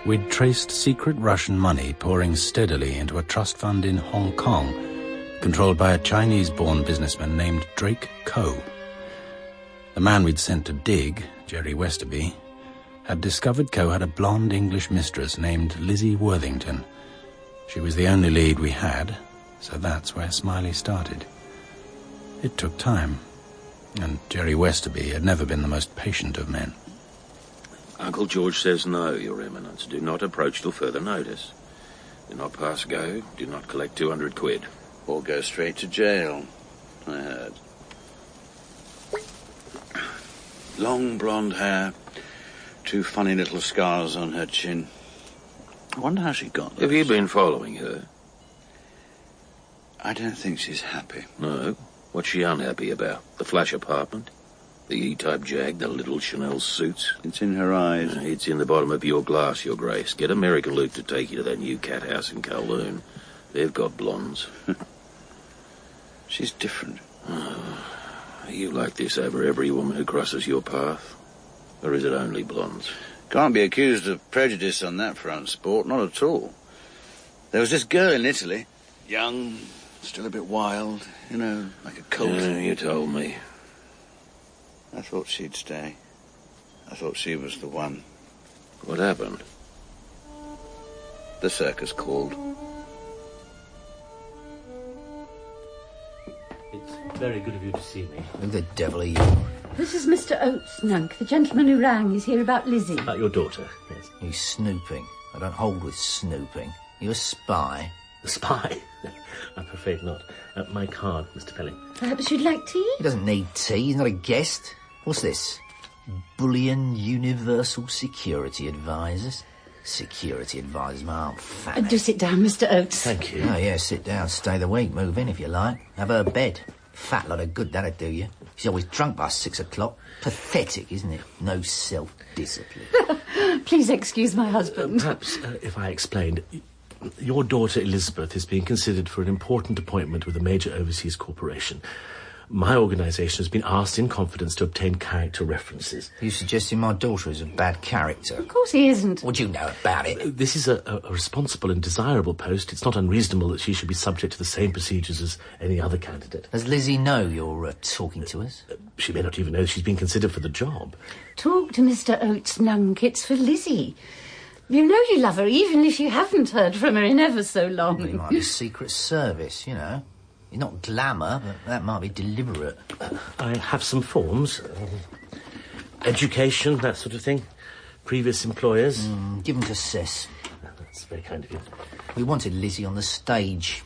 we'd traced secret Russian money pouring steadily into a trust fund in Hong Kong, controlled by a Chinese-born businessman named Drake Coe. The man we'd sent to dig, Jerry Westerby, had discovered Coe had a blonde English mistress named Lizzie Worthington. She was the only lead we had, so that's where Smiley started. It took time, and Jerry Westerby had never been the most patient of men. Uncle George says no, Your Eminence. Do not approach till further notice. Do not pass go. Do not collect 200 quid. Or go straight to jail, I heard. Long blonde hair, 2 funny little scars on her chin. I wonder how she got those. Have you been following her? I don't think she's happy. No. What's she unhappy about? The flash apartment? The E-type Jag, the little Chanel suits? It's in her eyes. It's in the bottom of your glass, Your Grace. Get American Luke to take you to that new cat house in Kowloon. They've got blondes. She's different. Are you like this over every woman who crosses your path? Or is it only blondes? Can't be accused of prejudice on that front, Sport. Not at all. There was this girl in Italy. Young, still a bit wild, you know, like a colt. Yeah, you told me. I thought she'd stay. I thought she was the one. What happened? The circus called. It's very good of you to see me. Who the devil are you? This is Mr. Oates, Nunk, the gentleman who rang. Is here about Lizzie. About your daughter, yes. He's snooping. I don't hold with snooping. You a spy? A spy? I'm afraid not. My card, Mr. Pelling. Perhaps you'd like tea? He doesn't need tea. He's not a guest. What's this? Bullion Universal Security Advisors? Security advisors, my fat. Do sit down, Mr. Oates. Thank you. Oh, yeah, sit down, stay the week, move in if you like. Have her bed. Fat lot of good, that'd do you. She's always drunk by 6 o'clock. Pathetic, isn't it? No self-discipline. Please excuse my husband. Perhaps, if I explained, your daughter Elizabeth is being considered for an important appointment with a major overseas corporation. My organisation has been asked in confidence to obtain character references. You suggesting my daughter is a bad character? Of course he isn't. What do you know about it? This is a responsible and desirable post. It's not unreasonable that she should be subject to the same procedures as any other candidate. Does Lizzie know you're talking to us? She may not even know she's been considered for the job. Talk to Mr. Oates, Nunk. It's for Lizzie. You know you love her, even if you haven't heard from her in ever so long. It might be Secret Service, you know. You're not glamour, but that might be deliberate. I have some forms. Education, that sort of thing. Previous employers. Give them to Cess. That's very kind of you. We wanted Lizzie on the stage.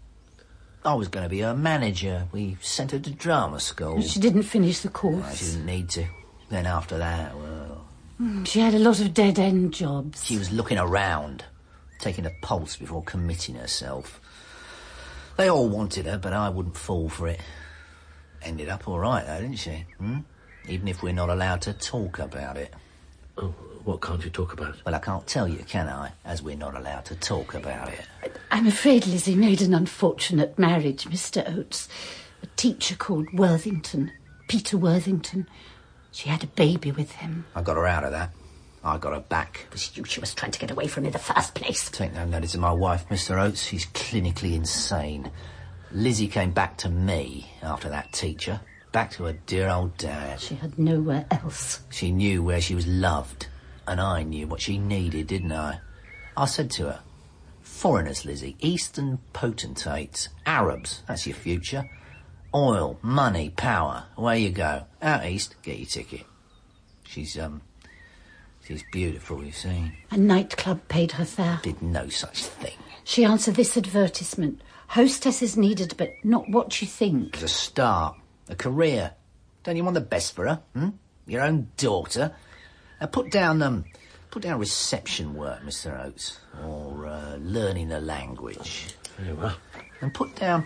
I was going to be her manager. We sent her to drama school. She didn't finish the course. No, she didn't need to. Then after that, well... She had a lot of dead-end jobs. She was looking around, taking a pulse before committing herself. They all wanted her, but I wouldn't fall for it. Ended up all right, though, didn't she? Even if we're not allowed to talk about it. Oh, what can't you talk about? Well, I can't tell you, can I? As we're not allowed to talk about it. I'm afraid Lizzie made an unfortunate marriage, Mr. Oates. A teacher called Worthington, Peter Worthington. She had a baby with him. I got her out of that. I got her back. It was you she was trying to get away from in the first place. Take no notice of my wife, Mr. Oates. She's clinically insane. Lizzie came back to me after that teacher. Back to her dear old dad. She had nowhere else. She knew where she was loved. And I knew what she needed, didn't I? I said to her, foreigners, Lizzie, Eastern potentates, Arabs, that's your future. Oil, money, power, away you go. Out east, get your ticket. She's beautiful, you see. A nightclub paid her fare. Did no such thing. She answered this advertisement. Hostesses needed, but not what you think. It was a start, a career. Don't you want the best for her? Your own daughter? Put down reception work, Mr. Oates, or learning a language. Very well. And put down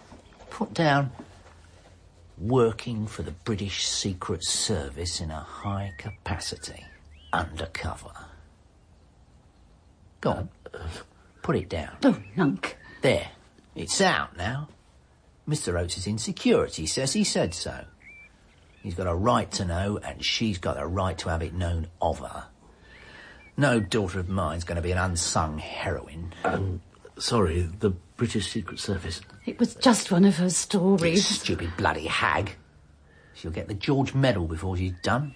working for the British Secret Service in a high capacity, undercover. Go on, put it down. Oh, Nunk. There, it's out now. Mr. Oates is in security, says he said so. He's got a right to know, and she's got a right to have it known of her. No daughter of mine's going to be an unsung heroine. Sorry, the British Secret Service. It was just one of her You stories. stupid bloody hag. She'll get the George Medal before she's done.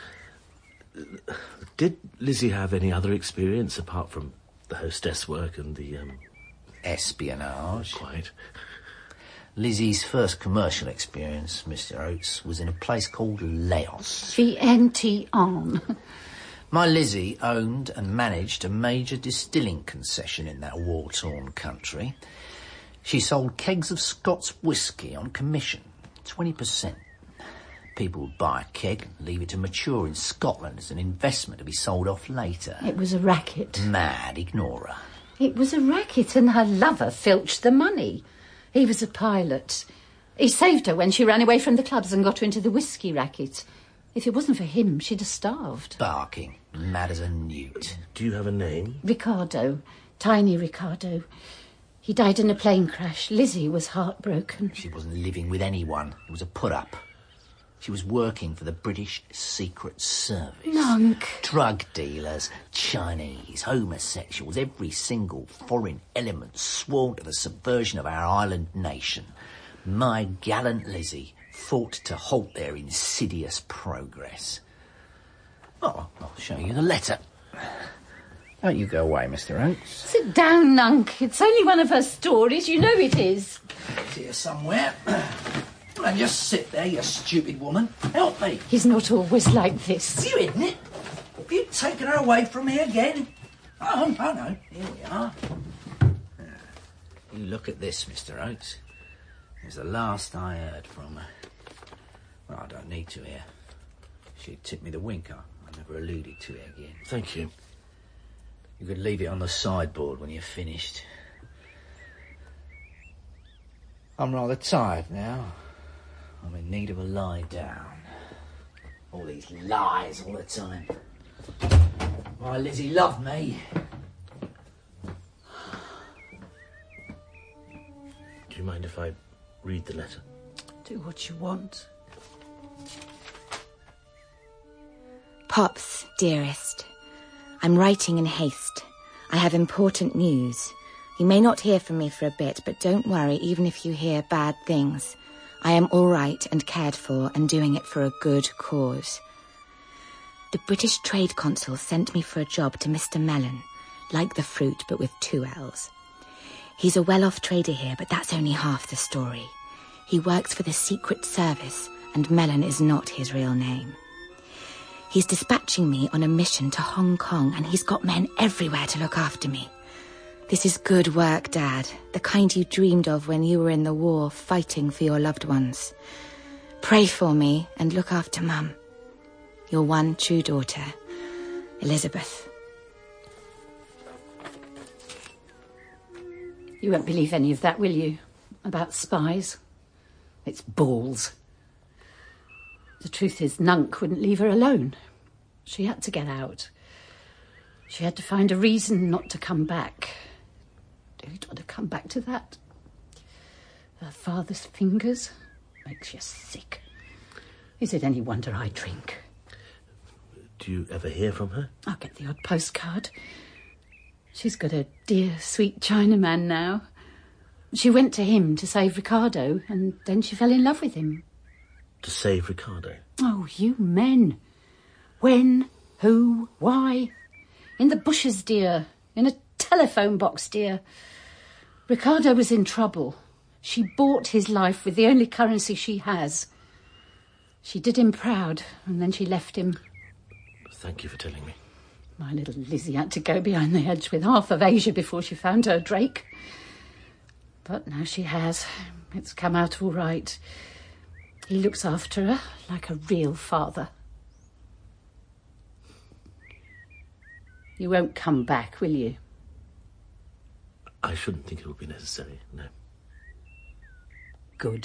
Did Lizzie have any other experience apart from the hostess work and the, Espionage. Quite. Lizzie's first commercial experience, Mr. Oates, was in a place called Laos. Vientiane. My Lizzie owned and managed a major distilling concession in that war-torn country. She sold kegs of Scots whisky on commission, 20%. People would buy a keg and leave it to mature in Scotland as an investment to be sold off later. It was a racket. Mad ignorer. It was a racket, and her lover filched the money. He was a pilot. He saved her when she ran away from the clubs and got her into the whisky racket. If it wasn't for him, she'd have starved. Barking, mad as a newt. Do you have a name? Ricardo. Tiny Ricardo. He died in a plane crash. Lizzie was heartbroken. She wasn't living with anyone. It was a put-up. She was working for the British Secret Service. Nunk. Drug dealers, Chinese, homosexuals, every single foreign element sworn to the subversion of our island nation. My gallant Lizzie fought to halt their insidious progress. Oh, I'll show you the letter. Don't you go away, Mr. Oates. Sit down, Nunk. It's only one of her stories. You know it is. It's here somewhere. And just sit there, you stupid woman. Help me. He's not always like this. You hidden it? Have you taken her away from me again? Oh, no. Here we are. You look at this, Mr. Oates. It's the last I heard from her. Well, I don't need to hear. She tipped me the wink. I never alluded to it again. Thank you. You could leave it on the sideboard when you're finished. I'm rather tired now. I'm in need of a lie down. All these lies all the time. My Lizzie loved me. Do you mind if I read the letter? Do what you want. Pops, dearest, I'm writing in haste. I have important news. You may not hear from me for a bit, but don't worry even if you hear bad things. I am all right and cared for and doing it for a good cause. The British Trade Consul sent me for a job to Mr. Mellon, like the fruit but with 2 L's. He's a well-off trader here, but that's only half the story. He works for the Secret Service, and Mellon is not his real name. He's dispatching me on a mission to Hong Kong, and he's got men everywhere to look after me. This is good work, Dad, the kind you dreamed of when you were in the war fighting for your loved ones. Pray for me and look after Mum. Your one true daughter, Elizabeth. You won't believe any of that, will you? About spies? It's balls. The truth is, Nunk wouldn't leave her alone. She had to get out. She had to find a reason not to come back. Who'd want to come back to that? Her father's fingers makes you sick. Is it any wonder I drink? Do you ever hear from her? I'll get the odd postcard. She's got a dear, sweet Chinaman now. She went to him to save Ricardo, and then she fell in love with him. To save Ricardo? Oh, you men. When? Who? Why? In the bushes, dear. In a telephone box, dear. Ricardo was in trouble. She bought his life with the only currency she has. She did him proud, and then she left him. Thank you for telling me. My little Lizzie had to go behind the hedge with half of Asia before she found her Drake. But now she has. It's come out all right. He looks after her like a real father. You won't come back, will you? I shouldn't think it would be necessary, no. Good.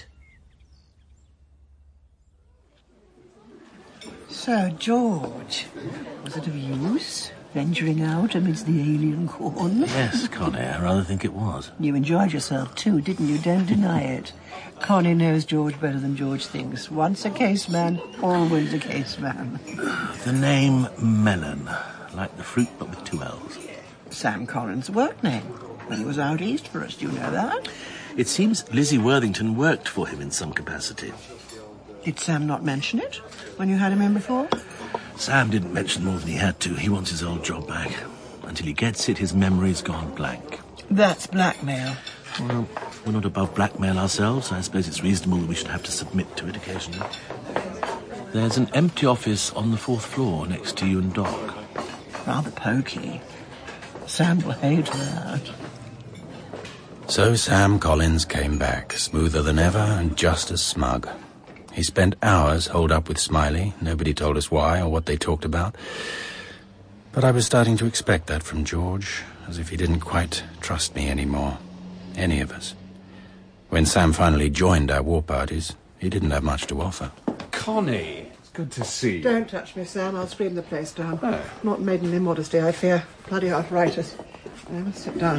Sir George, was it of use, venturing out amidst the alien corn? Yes, Connie, I rather think it was. You enjoyed yourself too, didn't you? Don't deny it. Connie knows George better than George thinks. Once a caseman, always a caseman. The name Mellon, like the fruit but with 2 L's. Sam Collins' work name. When he was out east for us, do you know that? It seems Lizzie Worthington worked for him in some capacity. Did Sam not mention it when you had him in before? Sam didn't mention more than he had to. He wants his old job back. Until he gets it, his memory's gone blank. That's blackmail. Well, we're not above blackmail ourselves. I suppose it's reasonable that we should have to submit to it occasionally. There's an empty office on the 4th floor next to you and Doc. Rather pokey. Sam will hate that. So Sam Collins came back, smoother than ever and just as smug. He spent hours holed up with Smiley. Nobody told us why or what they talked about. But I was starting to expect that from George, as if he didn't quite trust me anymore. Any of us. When Sam finally joined our war parties, he didn't have much to offer. Connie, it's good to see you. Don't touch me, Sam. I'll scream the place down. Oh. Not maiden immodesty, I fear. Bloody arthritis. I must sit down.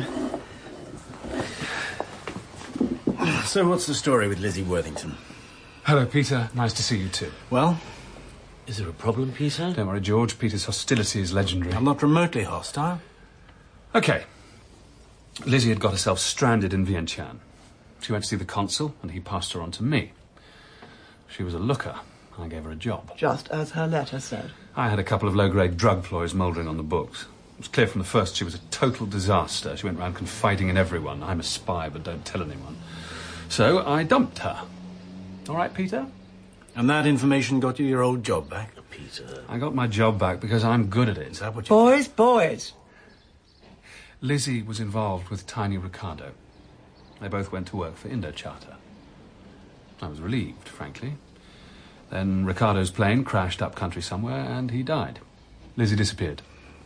So what's the story with Lizzie Worthington? Hello, Peter. Nice to see you too. Well, Is there a problem, Peter? Don't worry, George. Peter's hostility is legendary. I'm not remotely hostile. Okay. Lizzie had got herself stranded in Vientiane. She went to see the consul, and he passed her on to me. She was a looker. I gave her a job. Just as her letter said. I had a couple of low-grade drug ploys mouldering on the books. It was clear from the first she was a total disaster. She went round confiding in everyone. I'm a spy, but don't tell anyone. So I dumped her. All right, Peter? And that information got you your old job back? Peter. I got my job back because I'm good at it. Is that what you... Boys! Lizzie was involved with Tiny Ricardo. They both went to work for Indo-Charter. I was relieved, frankly. Then Ricardo's plane crashed up country somewhere and he died. Lizzie disappeared.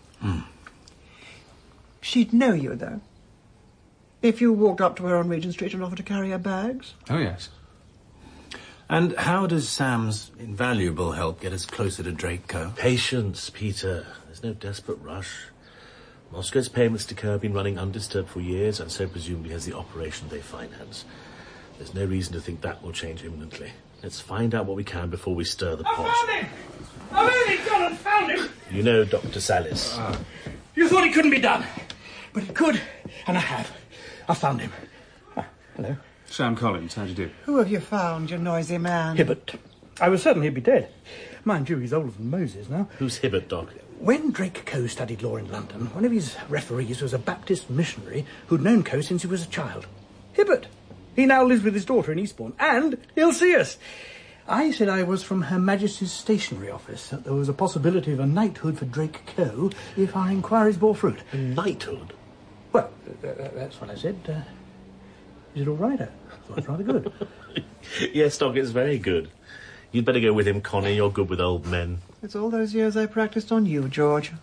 She'd know you, though. If you walked up to her on Regent Street and offered to carry her bags. Oh, yes. And how does Sam's invaluable help get us closer to Drake Co? Patience, Peter. There's no desperate rush. Moscow's payments to Co have been running undisturbed for years, and so presumably has the operation they finance. There's no reason to think that will change imminently. Let's find out what we can before we stir the pot. I found him! I've only gone and found him! You know Dr. Salis. You thought it couldn't be done. But it could, and I have. I found him. Hello. Sam Collins, how'd you do? Who have you found, you noisy man? Hibbert. I was certain he'd be dead. Mind you, he's older than Moses now. Who's Hibbert, Doc? When Drake Coe studied law in London, one of his referees was a Baptist missionary who'd known Coe since he was a child. Hibbert. He now lives with his daughter in Eastbourne, and he'll see us. I said I was from Her Majesty's Stationery Office, that there was a possibility of a knighthood for Drake Coe if our inquiries bore fruit. A knighthood? Well, that's what I said. Is it all right? I thought it was rather good. Yes, Doc, it's very good. You'd better go with him, Connie. You're good with old men. It's all those years I practiced on you, George.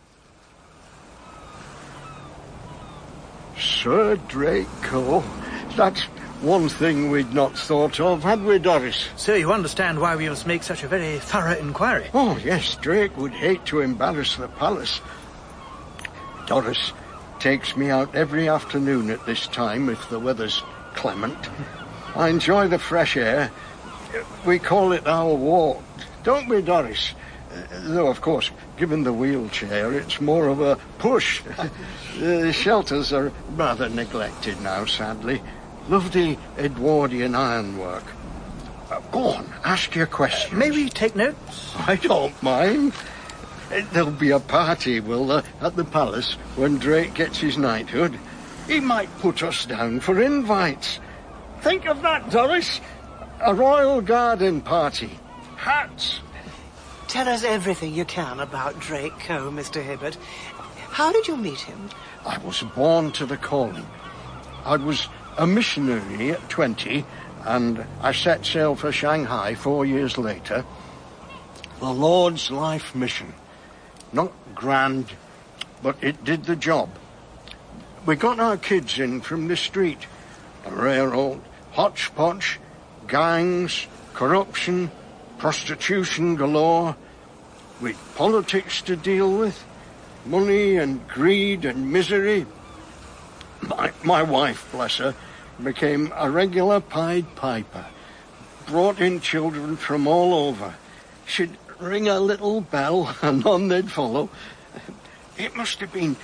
Sir Drake Coe. That's one thing we'd not thought of, had we, Doris? So you understand why we must make such a very thorough inquiry? Oh, yes, Drake would hate to embarrass the palace. Doris takes me out every afternoon at this time if the weather's clement. I enjoy the fresh air. We call it our walk, don't we, Doris? Though, of course, given the wheelchair, it's more of a push. The shelters are rather neglected now, sadly. Love the Edwardian ironwork. Go on, ask your question. May we take notes? I don't mind. There'll be a party, will there, at the palace when Drake gets his knighthood. He might put us down for invites. Think of that, Doris. A royal garden party. Hats. Tell us everything you can about Drake Coe, Mr. Hibbert. How did you meet him? I was born to the calling. I was a missionary at 20, and I set sail for Shanghai 4 years later. The Lord's life mission. Not grand, but it did the job. We got our kids in from the street. A rare old hodgepodge, gangs, corruption, prostitution galore. With politics to deal with, money and greed and misery. My wife, bless her, became a regular Pied Piper. Brought in children from all over. She'd ring a little bell and on they'd follow. It must have been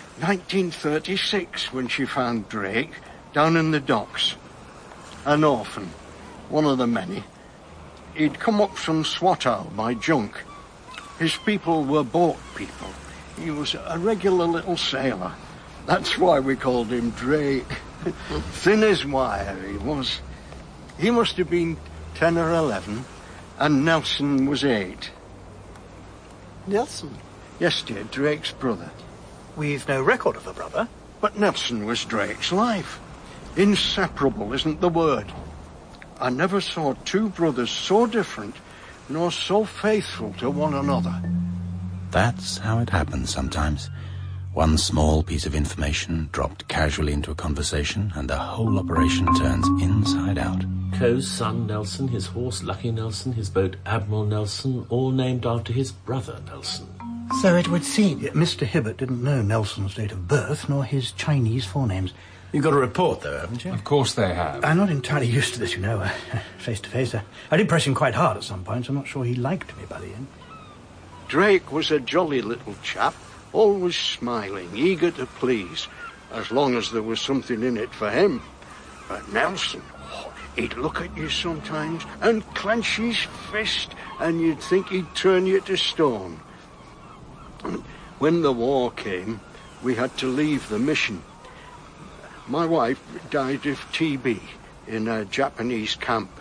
1936 when she found Drake down in the docks. An orphan, one of the many. He'd come up from Swatow by junk. His people were boat people. He was a regular little sailor. That's why we called him Drake. Thin as wire he was. He must have been 10 or 11, and Nelson was 8. Nelson? Yes, dear, Drake's brother. We've no record of a brother. But Nelson was Drake's life. Inseparable isn't the word. I never saw two brothers so different, nor so faithful to one another. That's how it happens sometimes. One small piece of information dropped casually into a conversation, and the whole operation turns inside out. Coe's son Nelson, his horse Lucky Nelson, his boat Admiral Nelson, all named after his brother Nelson. So it would seem. Yeah, Mr. Hibbert didn't know Nelson's date of birth, nor his Chinese forenames. You've got a report, though, haven't you? Of course they have. I'm not entirely used to this, you know, face to face. I did press him quite hard at some points. I'm not sure he liked me by the end. Drake was a jolly little chap, always smiling, eager to please, as long as there was something in it for him. But Nelson, he'd look at you sometimes and clench his fist, and you'd think he'd turn you to stone. When the war came, we had to leave the mission. My wife died of TB in a Japanese camp.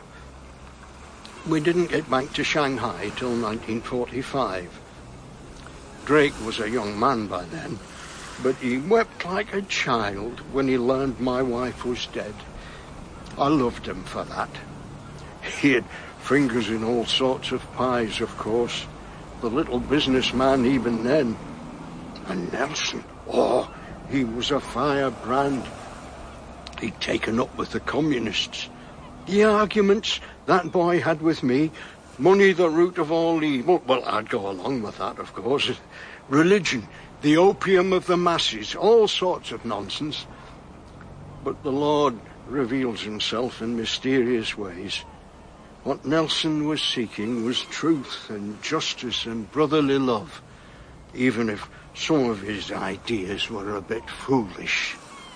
We didn't get back to Shanghai till 1945. Drake was a young man by then, but he wept like a child when he learned my wife was dead. I loved him for that. He had fingers in all sorts of pies, of course. The little businessman even then. And Nelson, he was a firebrand. He'd taken up with the communists. The arguments that boy had with me, money the root of all evil, well, I'd go along with that, of course. Religion, the opium of the masses, all sorts of nonsense. But the Lord reveals himself in mysterious ways. What Nelson was seeking was truth and justice and brotherly love, even if some of his ideas were a bit foolish.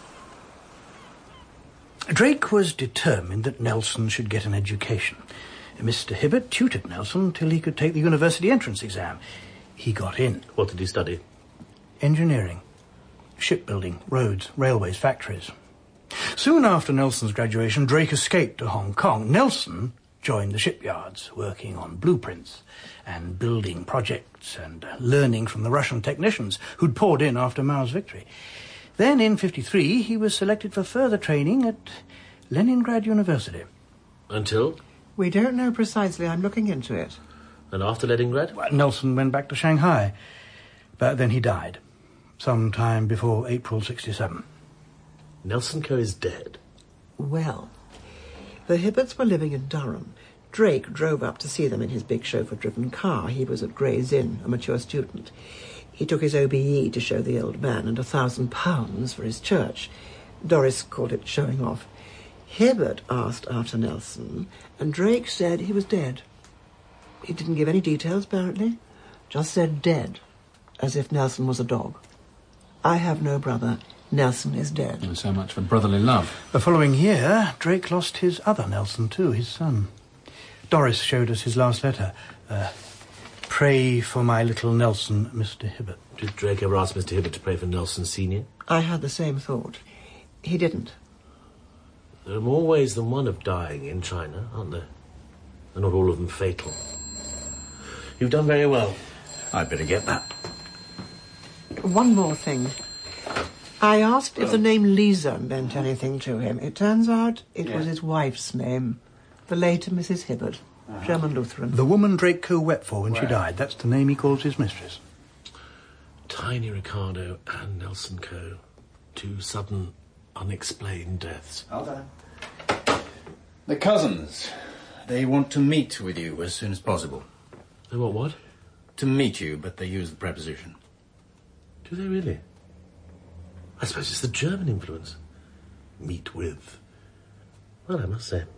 Drake was determined that Nelson should get an education. Mr. Hibbert tutored Nelson till he could take the university entrance exam. He got in. What did he study? Engineering, shipbuilding, roads, railways, factories. Soon after Nelson's graduation, Drake escaped to Hong Kong. Nelson joined the shipyards, working on blueprints and building projects and learning from the Russian technicians who'd poured in after Mao's victory. Then, in 1953, he was selected for further training at Leningrad University. Until? We don't know precisely. I'm looking into it. And after Leningrad? Well, Nelson went back to Shanghai, but then he died, sometime before April 1967. Nelson Coe is dead? Well, the Hibberts were living in Durham. Drake drove up to see them in his big chauffeur-driven car. He was at Gray's Inn, a mature student. He took his OBE to show the old man and £1,000 for his church. Doris called it showing off. Hibbert asked after Nelson, and Drake said he was dead. He didn't give any details, apparently. Just said dead, as if Nelson was a dog. I have no brother. Nelson is dead. And so much for brotherly love. The following year, Drake lost his other Nelson too, his son. Doris showed us his last letter. Pray for my little Nelson, Mr. Hibbert. Did Drake ever ask Mr. Hibbert to pray for Nelson Sr.? I had the same thought. He didn't. There are more ways than one of dying in China, aren't there? And not all of them fatal. You've done very well. I'd better get that. One more thing. I asked if the name Lisa meant anything to him. It turns out it was his wife's name, the late Mrs. Hibbert, German Lutheran. The woman Drake Coe wept for when she died. That's the name he calls his mistress. Tiny Ricardo and Nelson Coe. Two sudden, unexplained deaths. Hold on. The cousins. They want to meet with you as soon as possible. They want what? To meet you, but they use the preposition. Do they really? I suppose it's the German influence. Meet with. Well, I must say.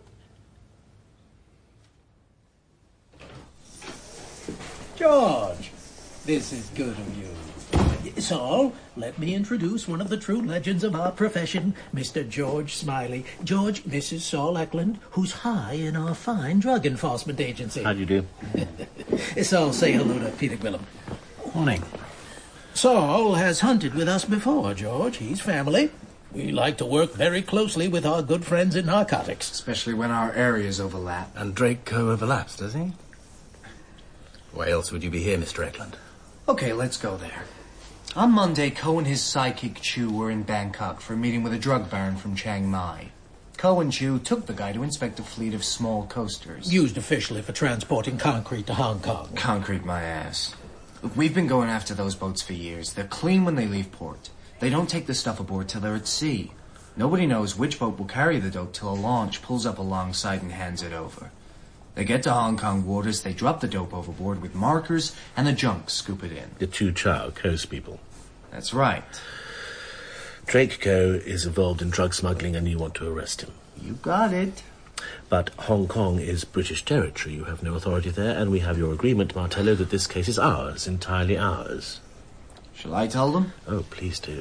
George, this is good of you. Saul, let me introduce one of the true legends of our profession, Mr. George Smiley. George, this is Saul Eckland, who's high in our fine drug enforcement agency. How do you do? Saul, say hello to Peter Gwilym. Morning. Saul has hunted with us before, George. He's family. We like to work very closely with our good friends in narcotics. Especially when our areas overlap. And Drake Co. overlaps, does he? Why else would you be here, Mr. Eckland? Okay, let's go there. On Monday, Ko and his sidekick Chu were in Bangkok for a meeting with a drug baron from Chiang Mai. Ko and Chu took the guy to inspect a fleet of small coasters. Used officially for transporting concrete to Hong Kong. Concrete my ass. Look, we've been going after those boats for years. They're clean when they leave port. They don't take the stuff aboard till they're at sea. Nobody knows which boat will carry the dope till a launch pulls up alongside and hands it over. They get to Hong Kong waters, they drop the dope overboard with markers, and the junk scoop it in. The Chu Chow Coast people. That's right. Drake Co. is involved in drug smuggling and you want to arrest him. You got it. But Hong Kong is British territory. You have no authority there, and we have your agreement, Martello, that this case is ours, entirely ours. Shall I tell them? Oh, please do.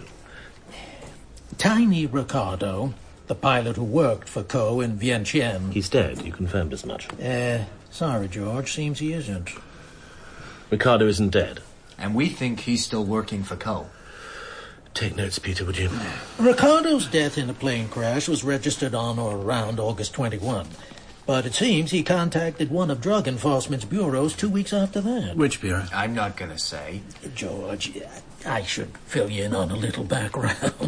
Tiny Ricardo, the pilot who worked for Ko in Vientiane. He's dead. You confirmed as much. Sorry, George. Seems he isn't. Ricardo isn't dead. And we think he's still working for Ko. Take notes, Peter, would you? Ricardo's death in a plane crash was registered on or around August 21. But it seems he contacted one of Drug Enforcement's bureaus 2 weeks after that. Which bureau? I'm not going to say. George, I should fill you in on a little background.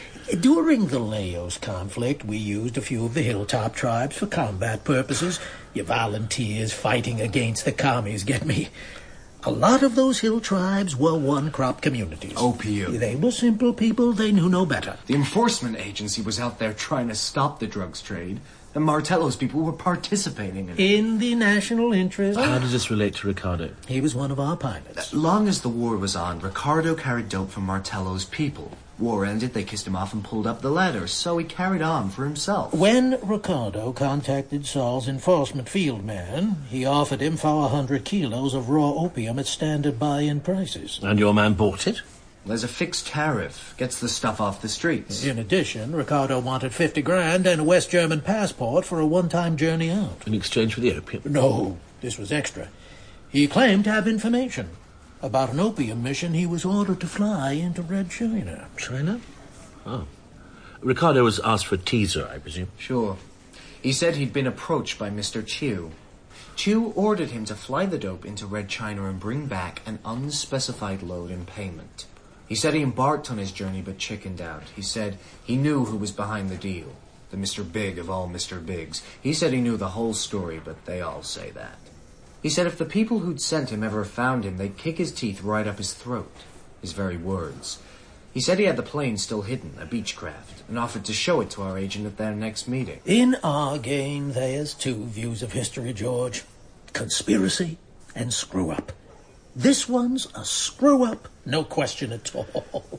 During the Laos conflict, we used a few of the hilltop tribes for combat purposes. Your volunteers fighting against the commies, get me? A lot of those hill tribes were one-crop communities. OPU. They were simple people. They knew no better. The enforcement agency was out there trying to stop the drugs trade. And Martello's people were participating in it. In the national interest. How does this relate to Ricardo? He was one of our pilots. Long as the war was on, Ricardo carried dope from Martello's people. War ended, they kissed him off and pulled up the ladder, so he carried on for himself. When Ricardo contacted Saul's enforcement field man, he offered him 400 kilos of raw opium at standard buy-in prices. And your man bought it? There's a fixed tariff. Gets the stuff off the streets. In addition, Ricardo wanted 50 grand and a West German passport for a one-time journey out. In exchange for the opium? No, this was extra. He claimed to have information about an opium mission he was ordered to fly into Red China. China? Oh. Ricardo was asked for a teaser, I presume. Sure. He said he'd been approached by Mr. Chu. Chu ordered him to fly the dope into Red China and bring back an unspecified load in payment. He said he embarked on his journey but chickened out. He said he knew who was behind the deal. The Mr. Big of all Mr. Bigs. He said he knew the whole story, but they all say that. He said if the people who'd sent him ever found him, they'd kick his teeth right up his throat. His very words. He said he had the plane still hidden, a Beechcraft, and offered to show it to our agent at their next meeting. In our game, there's two views of history, George. Conspiracy and screw-up. This one's a screw-up, no question at all.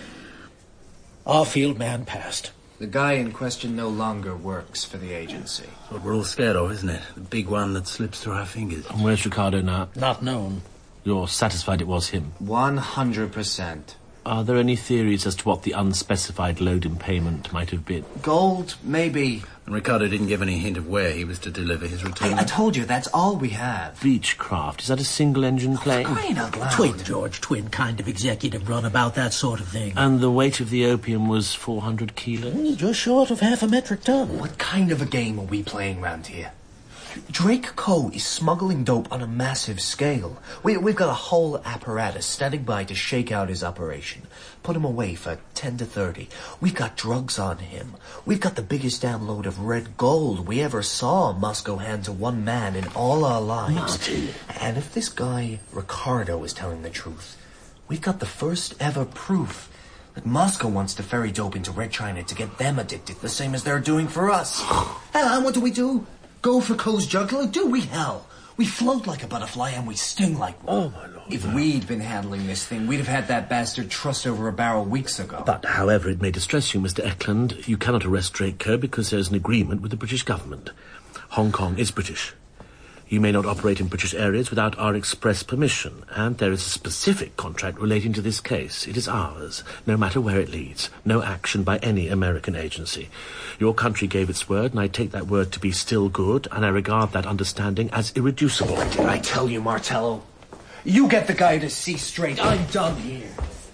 Our field man passed. The guy in question no longer works for the agency. That's what we're all scared of, isn't it? The big one that slips through our fingers. And where's Ricardo now? Not known. You're satisfied it was him? 100%. Are there any theories as to what the unspecified load in payment might have been? Gold, maybe. And Ricardo didn't give any hint of where he was to deliver his return. I told you, that's all we have. Beechcraft, is that a single-engine plane? Crying out loud. Twin, George, twin kind of executive run about that sort of thing. And the weight of the opium was 400 kilos? Just short of half a metric ton. What kind of a game are we playing round here? Drake Co. is smuggling dope on a massive scale. We've got a whole apparatus standing by to shake out his operation. Put him away for 10 to 30. We've got drugs on him. We've got the biggest damn load of red gold we ever saw Moscow hand to one man in all our lives. Martin. And if this guy, Ricardo, is telling the truth, we've got the first ever proof that Moscow wants to ferry dope into Red China to get them addicted, the same as they're doing for us. And what do? Go for Co's jugular? Do we, hell? We float like a butterfly and we sting like one. Oh, my lord. If we'd been handling this thing, we'd have had that bastard trussed over a barrel weeks ago. But, however it may distress you, Mr. Eckland, you cannot arrest Drake Co. because there's an agreement with the British government. Hong Kong is British. You may not operate in British areas without our express permission, and there is a specific contract relating to this case. It is ours, no matter where it leads. No action by any American agency. Your country gave its word, and I take that word to be still good, and I regard that understanding as irreducible. Did I tell you, Martello? You get the guy to see straight. I'm done here.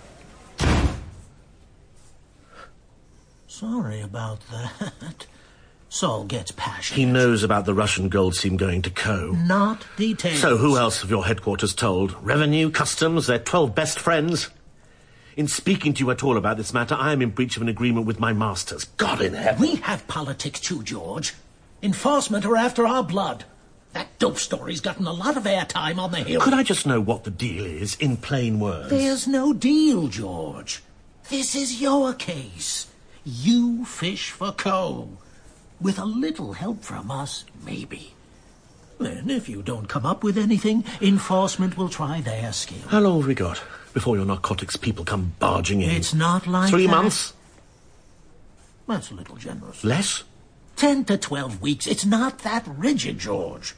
Sorry about that. Saul gets passionate. He knows about the Russian gold seam going to Co. Not details. So who else have your headquarters told? Revenue, Customs, their 12 best friends? In speaking to you at all about this matter, I am in breach of an agreement with my masters. God in heaven. We have politics too, George. Enforcement are after our blood. That dope story's gotten a lot of airtime on the Hill. Could I just know what the deal is, in plain words? There's no deal, George. This is your case. You fish for Co. With a little help from us, maybe. Then, if you don't come up with anything, enforcement will try their skill. How long have we got before your narcotics people come barging in? It's not like 3 that. months? That's a little generous. Less? 10 to 12 weeks. It's not that rigid, George.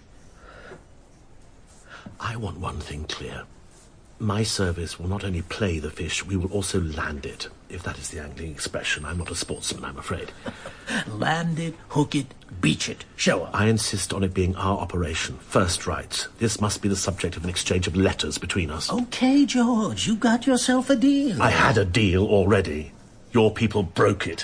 I want one thing clear. My service will not only play the fish, we will also land it. If that is the angling expression. I'm not a sportsman, I'm afraid. Land it, hook it, beach it. Show up. I insist on it being our operation. First rights. This must be the subject of an exchange of letters between us. Okay, George, you got yourself a deal. I had a deal already. Your people broke it.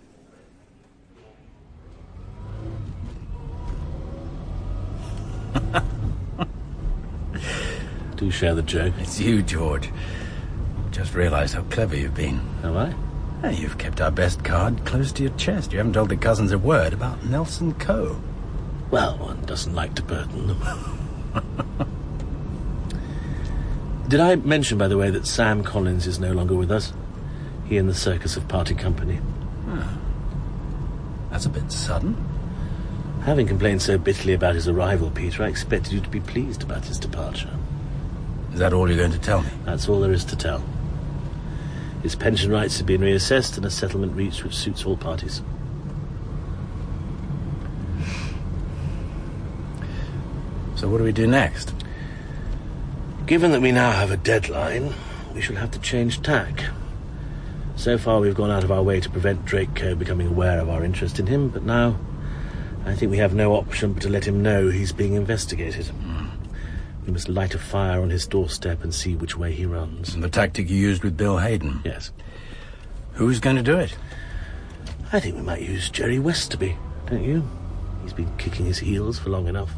Do share the joke. It's you, George. Just realised how clever you've been. Have I? Hey, you've kept our best card close to your chest. You haven't told the cousins a word about Nelson Co. Well, one doesn't like to burden them. Did I mention, by the way, that Sam Collins is no longer with us? He and the Circus of Party Company. Oh. That's a bit sudden. Having complained so bitterly about his arrival, Peter, I expected you to be pleased about his departure. Is that all you're going to tell me? That's all there is to tell. His pension rights have been reassessed and a settlement reached which suits all parties. So what do we do next? Given that we now have a deadline, we shall have to change tack. So far we've gone out of our way to prevent Drake Co. becoming aware of our interest in him, but now I think we have no option but to let him know he's being investigated. We must light a fire on his doorstep and see which way he runs. And the tactic you used with Bill Hayden? Yes. Who's going to do it? I think we might use Jerry Westerby, don't you? He's been kicking his heels for long enough.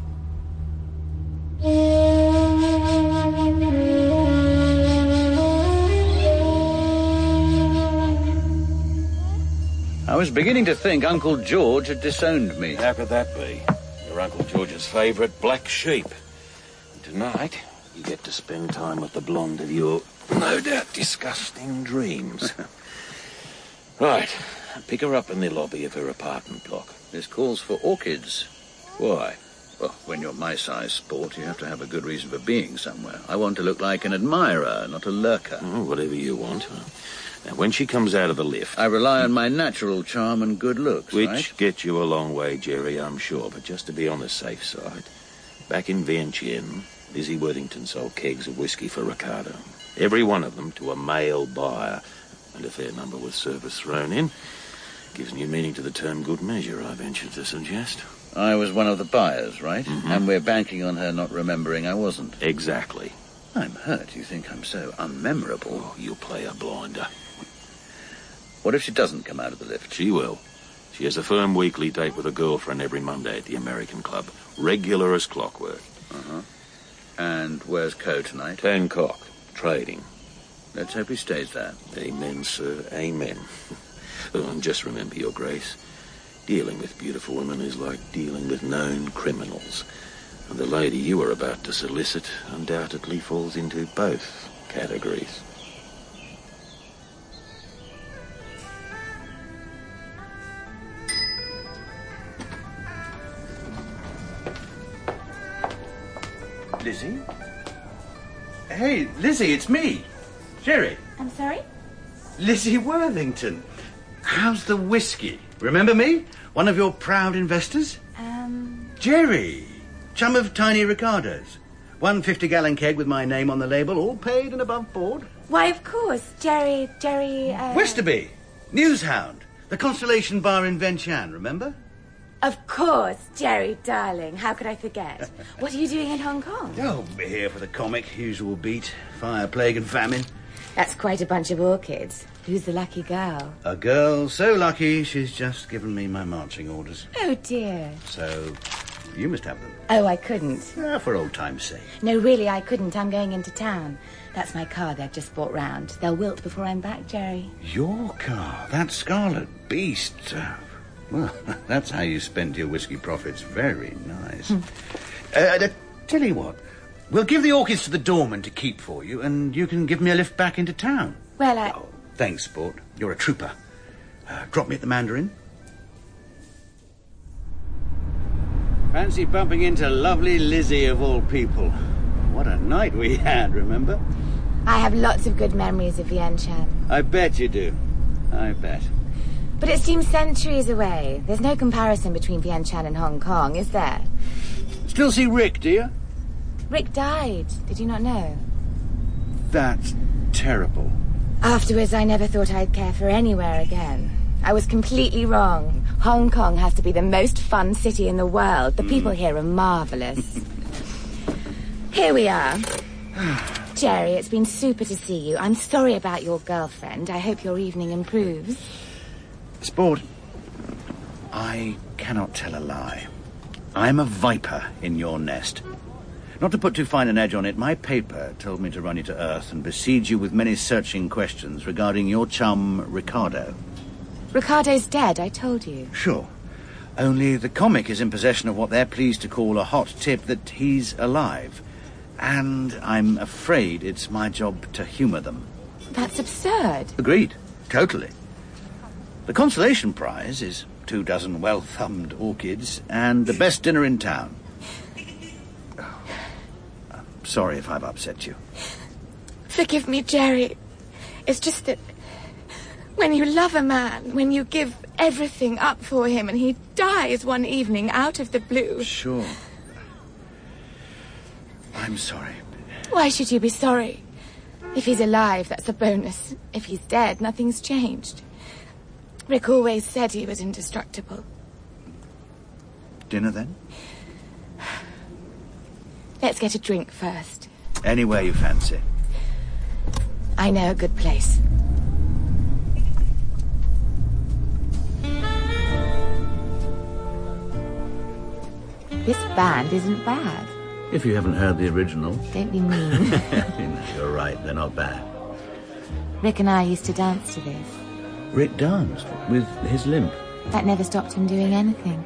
I was beginning to think Uncle George had disowned me. How could that be? You're Uncle George's favourite black sheep. And tonight, you get to spend time with the blonde of your, no doubt, disgusting dreams. Right. Pick her up in the lobby of her apartment block. This calls for orchids. Why? Well, when you're my size, Sport, you have to have a good reason for being somewhere. I want to look like an admirer, not a lurker. Oh, whatever you want. Now, when she comes out of the lift... I rely on my natural charm and good looks, Which right? get you a long way, Jerry, I'm sure. But just to be on the safe side, back in Vientiane, Lizzie Worthington sold kegs of whiskey for Ricardo. Every one of them to a male buyer, and a fair number with service thrown in. Gives new meaning to the term good measure, I venture to suggest. I was one of the buyers, right? Mm-hmm. And we're banking on her not remembering I wasn't. Exactly. I'm hurt. You think I'm so unmemorable. Oh, you'll play a blinder. What if she doesn't come out of the lift? She will. She has a firm weekly date with a girlfriend every Monday at the American Club. Regular as clockwork. Uh-huh. And where's Co tonight? Bangkok. Trading. Let's hope he stays there. Amen, sir. Amen. And just remember, Your Grace, dealing with beautiful women is like dealing with known criminals. And the lady you are about to solicit undoubtedly falls into both categories. Lizzie? Hey, Lizzie, it's me. Jerry. I'm sorry? Lizzie Worthington. How's the whiskey? Remember me? One of your proud investors? Um... Jerry. Chum of Tiny Ricardo's. 1 50-gallon keg with my name on the label, all paid and above board. Why, of course. Jerry... Westerby, Newshound, the Constellation Bar in Vientiane, remember? Of course, Jerry, darling. How could I forget? What are you doing in Hong Kong? Oh, we're here for the comic, usual beat. Fire, plague and famine. That's quite a bunch of orchids. Who's the lucky girl? A girl so lucky she's just given me my marching orders. Oh, dear. So, you must have them. Oh, I couldn't. For old time's sake. No, really, I couldn't. I'm going into town. That's my car they've just brought round. They'll wilt before I'm back, Jerry. Your car? That Scarlet Beast? Well, that's how you spent your whiskey profits. Very nice. Tell you what, we'll give the orchids to the doorman to keep for you, and you can give me a lift back into town. Well, Oh, thanks, Sport. You're a trooper. Drop me at the Mandarin. Fancy bumping into lovely Lizzie of all people. What a night we had, remember? I have lots of good memories of Vientiane. I bet you do. I bet. But it seems centuries away. There's no comparison between Vientiane and Hong Kong, is there? Still see Rick, do you? Rick died. Did you not know? That's terrible. Afterwards, I never thought I'd care for anywhere again. I was completely wrong. Hong Kong has to be the most fun city in the world. The people here are marvellous. Here we are. Jerry, it's been super to see you. I'm sorry about your girlfriend. I hope your evening improves. Sport, I cannot tell a lie. I'm a viper in your nest. Not to put too fine an edge on it, my paper told me to run you to earth and besiege you with many searching questions regarding your chum, Ricardo. Ricardo's dead, I told you. Sure. Only the comic is in possession of what they're pleased to call a hot tip that he's alive. And I'm afraid it's my job to humour them. That's absurd. Agreed. Totally. The consolation prize is 24 well-thumbed orchids and the best dinner in town. I'm sorry if I've upset you. Forgive me, Jerry. It's just that when you love a man, when you give everything up for him and he dies one evening out of the blue... Sure. I'm sorry. Why should you be sorry? If he's alive, that's a bonus. If he's dead, nothing's changed. Rick always said he was indestructible. Dinner, then? Let's get a drink first. Anywhere you fancy. I know a good place. This band isn't bad. If you haven't heard the original. Don't be mean. You're right, they're not bad. Rick and I used to dance to this. Rick danced with his limp. That never stopped him doing anything.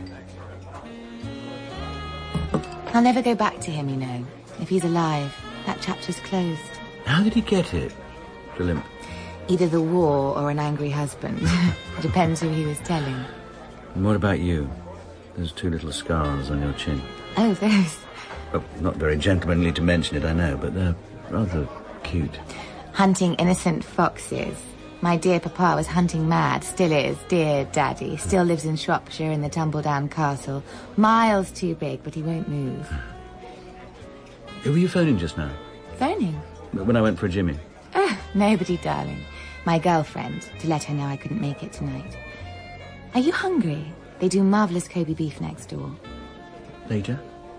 I'll never go back to him, you know. If he's alive, that chapter's closed. How did he get it, the limp? Either the war or an angry husband. Depends who he was telling. And what about you? Those 2 little scars on your chin. Oh, those. Well, not very gentlemanly to mention it, I know, but they're rather cute. Hunting innocent foxes. My dear papa was hunting mad, still is, dear daddy. Still lives in Shropshire in the tumble-down castle. Miles too big, but he won't move. Who were you phoning just now? Phoning? When I went for a Jimmy. Oh, nobody, darling. My girlfriend, to let her know I couldn't make it tonight. Are you hungry? They do marvellous Kobe beef next door. Later?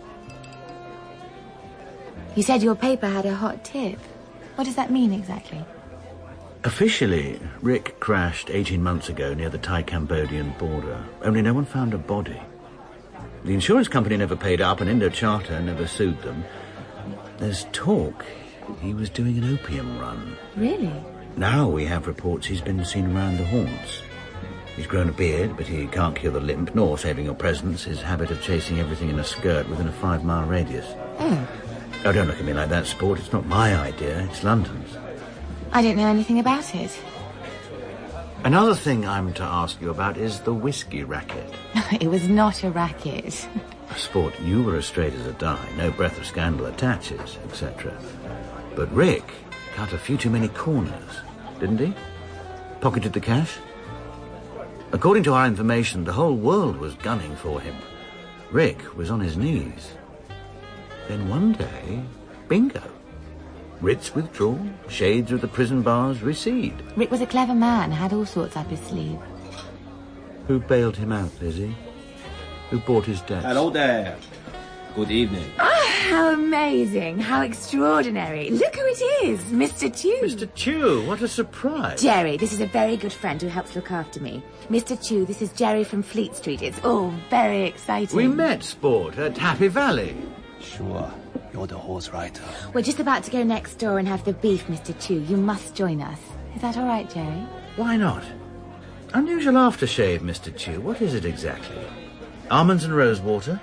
You said your paper had a hot tip. What does that mean exactly? Officially, Rick crashed 18 months ago near the Thai-Cambodian border. Only no one found a body. The insurance company never paid up and Indo-Charter never sued them. There's talk he was doing an opium run. Really? Now we have reports he's been seen around the haunts. He's grown a beard, but he can't cure the limp, nor, saving your presence, his habit of chasing everything in a skirt within a 5-mile radius. Oh. Oh, don't look at me like that, Sport. It's not my idea, it's London's. I don't know anything about it. Another thing I'm to ask you about is the whiskey racket. It was not a racket. Sport, you were as straight as a die. No breath of scandal attaches, etc. But Rick cut a few too many corners, didn't he? Pocketed the cash? According to our information, the whole world was gunning for him. Rick was on his knees. Then one day, bingo. Writs withdraw, shades of the prison bars recede. Rick was a clever man, had all sorts up his sleeve. Who bailed him out, Lizzie? Who bought his debts? Hello there. Good evening. Oh, how amazing, how extraordinary. Look who it is, Mr. Chew. Mr. Chew, what a surprise. Jerry, this is a very good friend who helps look after me. Mr. Chew, this is Jerry from Fleet Street. It's all very exciting. We met, Sport, at Happy Valley. Sure. You're the horse rider. We're just about to go next door and have the beef, Mr. Chew. You must join us. Is that all right, Jerry? Why not? Unusual aftershave, Mr. Chew. What is it exactly? Almonds and rose water?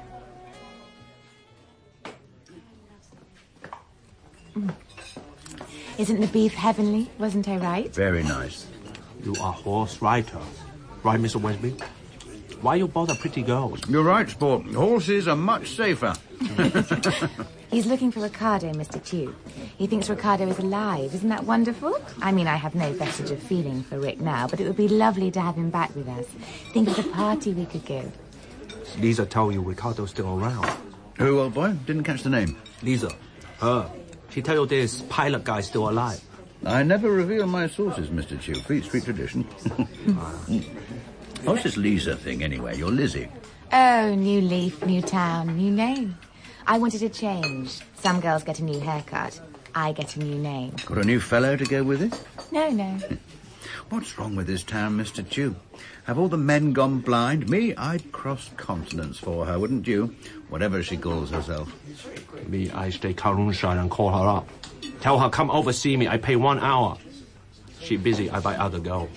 Isn't the beef heavenly? Wasn't I right? Very nice. You are horse rider. Right, Mr. Westby? Why you bother pretty girls? You're right, Sport. Horses are much safer. He's looking for Ricardo, Mr. Chew. He thinks Ricardo is alive. Isn't that wonderful? I mean, I have no vestige of feeling for Rick now, but it would be lovely to have him back with us. Think of the party we could give. Lisa tell you Ricardo's still around. Who, old boy? Didn't catch the name. Lisa. Her. She tell you this pilot guy still alive. I never reveal my sources, Mr. Chew. Fleet Street tradition. What's this Lisa thing, anyway? You're Lizzie. Oh, new leaf, new town, new name. I wanted a change. Some girls get a new haircut. I get a new name. Got a new fellow to go with it? No. What's wrong with this town, Mr. Chew? Have all the men gone blind? Me, I'd cross continents for her, wouldn't you? Whatever she calls herself. Me, I stay Kowloon side and call her up. Tell her come over see me. I pay 1 hour. She busy. I buy other girl.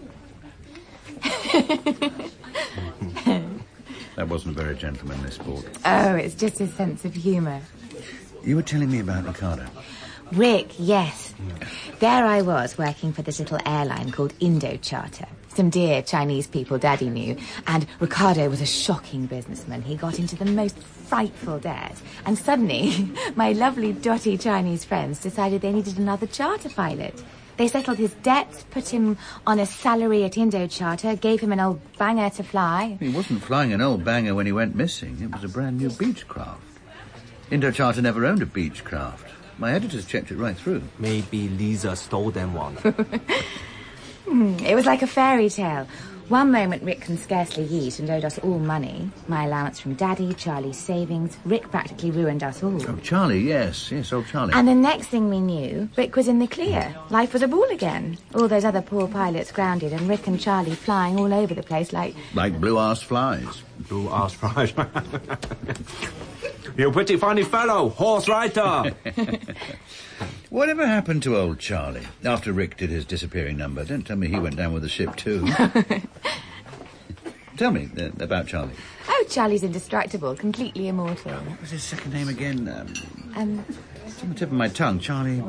That wasn't very gentlemanly, Sport. Oh, it's just his sense of humour. You were telling me about Ricardo. Rick, yes. There I was, working for this little airline called Indo Charter. Some dear Chinese people Daddy knew. And Ricardo was a shocking businessman. He got into the most frightful debt. And suddenly, my lovely dotty Chinese friends decided they needed another charter pilot. They settled his debts, put him on a salary at Indo Charter, gave him an old banger to fly. He wasn't flying an old banger when he went missing. It was a brand new Beechcraft. Indo Charter never owned a Beechcraft. My editors checked it right through. Maybe Lisa stole them one. It was like a fairy tale. One moment Rick can scarcely eat and owed us all money. My allowance from Daddy, Charlie's savings. Rick practically ruined us all. Oh, Charlie, yes, old Charlie. And the next thing we knew, Rick was in the clear. Life was a ball again. All those other poor pilots grounded and Rick and Charlie flying all over the place like... Like blue-ass flies. Blue-ass flies. You're a pretty funny fellow, horse rider. Whatever happened to old Charlie after Rick did his disappearing number? Don't tell me he went down with the ship too. Tell me about Charlie. Oh, Charlie's indestructible, completely immortal. What was his second name again? It's on the tip of my tongue. Charlie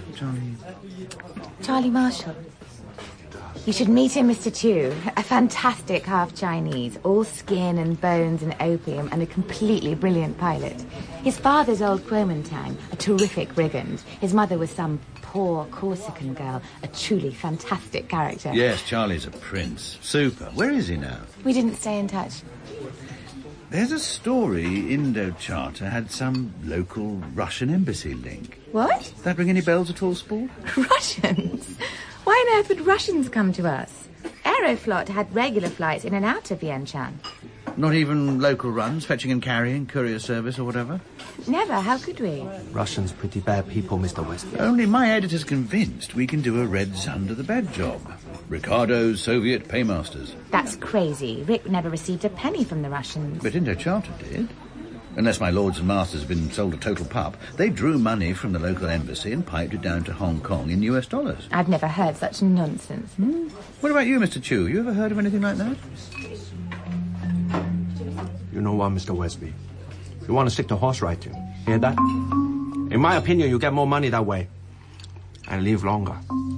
Marshall. You should meet him, Mr. Chew. A fantastic half-Chinese, all skin and bones and opium, and a completely brilliant pilot. His father's old Kuomintang, a terrific brigand. His mother was some poor Corsican girl, a truly fantastic character. Yes, Charlie's a prince. Super. Where is he now? We didn't stay in touch. There's a story Indo Charter had some local Russian embassy link. What? Does that ring any bells at all, Sport? Russians? Why on earth would Russians come to us? Aeroflot had regular flights in and out of Vientiane. Not even local runs, fetching and carrying, courier service or whatever? Never. How could we? Russians pretty bad people, Mr. Westby. Only my editor's convinced we can do a Reds under-the-bed job. Ricardo's Soviet paymasters. That's crazy. Rick never received a penny from the Russians. But Indo Charter did. Unless my lords and masters have been sold a total pup, they drew money from the local embassy and piped it down to Hong Kong in US dollars. I've never heard such nonsense. What about you, Mr. Chew? You ever heard of anything like that? You know what, Mr. Westby? You want to stick to horse riding. Hear that? In my opinion, you get more money that way. And live longer.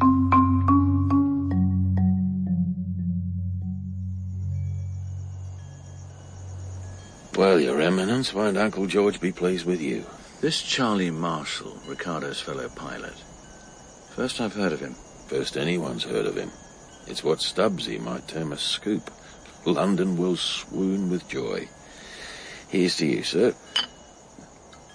Well, Your Eminence, won't Uncle George be pleased with you? This Charlie Marshall, Ricardo's fellow pilot. First I've heard of him. First anyone's heard of him. It's what Stubbsy might term a scoop. London will swoon with joy. Here's to you, sir.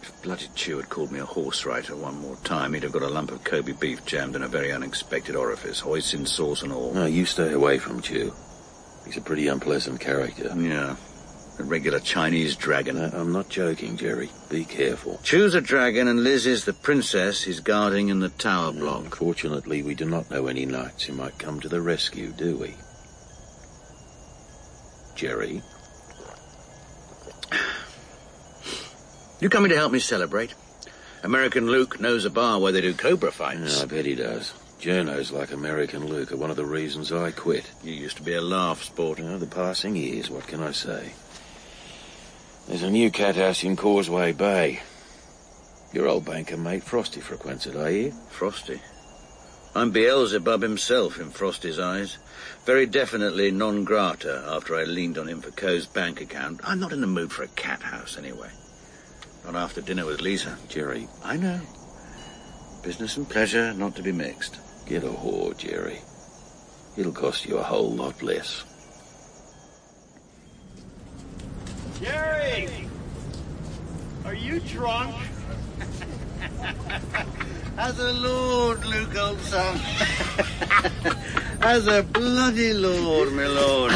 If bloody Chew had called me a horse writer one more time, he'd have got a lump of Kobe beef jammed in a very unexpected orifice, hoisin sauce and all. No, you stay away from Chew. He's a pretty unpleasant character. Yeah. A regular Chinese dragon. No, I'm not joking, Jerry. Be careful. Chew's a dragon and Liz is the princess he's guarding in the tower block. Unfortunately, we do not know any knights who might come to the rescue, do we? Jerry? You coming to help me celebrate? American Luke knows a bar where they do cobra fights. Yeah, I bet he does. Journos like American Luke are one of the reasons I quit. You used to be a laugh, sport. You know, the passing years, what can I say? There's a new cat house in Causeway Bay. Your old banker mate Frosty frequents it, I hear. Frosty? I'm Beelzebub himself in Frosty's eyes. Very definitely non grata after I leaned on him for Coe's bank account. I'm not in the mood for a cat house anyway. Not after dinner with Lisa. Jerry. I know. Business and pleasure not to be mixed. Get a whore, Jerry. It'll cost you a whole lot less. Jerry! Are you drunk? As a lord, Luke, old son. As a bloody lord, my lord.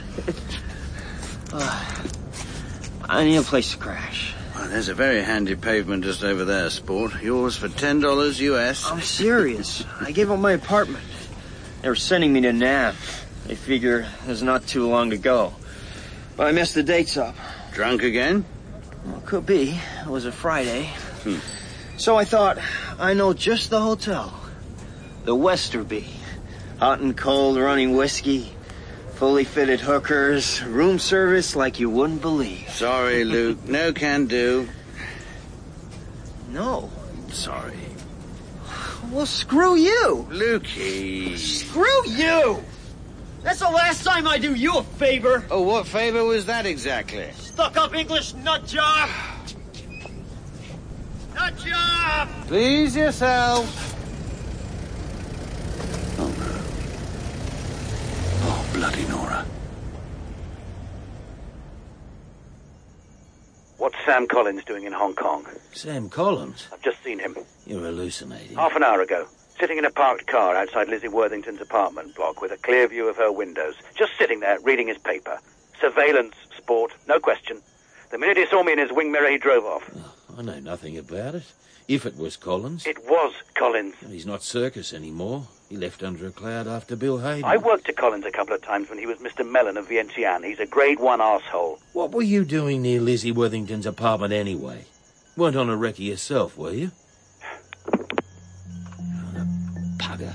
I need a place to crash. Well, there's a very handy pavement just over there, sport. Yours for $10 US. I'm serious. I gave up my apartment. They were sending me to Nav. They figure there's not too long to go. But I messed the dates up. Drunk again? Well, could be. It was a Friday. So I thought, I know just the hotel. The Westerby. Hot and cold running whiskey. Fully fitted hookers. Room service like you wouldn't believe. Sorry, Luke. No can do. No. Sorry. Well, screw you. Lukey. Screw you! That's the last time I do you a favor. Oh, what favor was that exactly? Stuck-up English nut job. Nut job! Please yourself. Oh, no. Oh, bloody Nora. What's Sam Collins doing in Hong Kong? Sam Collins? I've just seen him. You're hallucinating. Half an hour ago. Sitting in a parked car outside Lizzie Worthington's apartment block with a clear view of her windows. Just sitting there, reading his paper. Surveillance, sport, no question. The minute he saw me in his wing mirror, he drove off. Oh, I know nothing about it. If it was Collins. It was Collins. He's not Circus anymore. He left under a cloud after Bill Hayden. I worked to Collins a couple of times when he was Mr. Mellon of Vientiane. He's a grade 1 arsehole. What were you doing near Lizzie Worthington's apartment anyway? Weren't on a recce yourself, were you? Pugger.